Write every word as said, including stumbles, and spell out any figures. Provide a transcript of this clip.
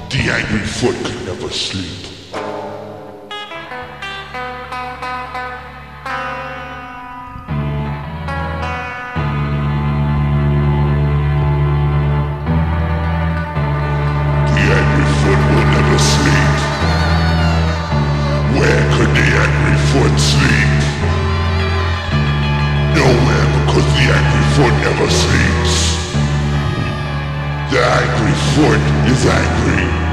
The angry foot could never sleep. The angry foot will never sleep. Where could the angry foot sleep? Nowhere, because the angry foot never sleeps. The angry foot is angry.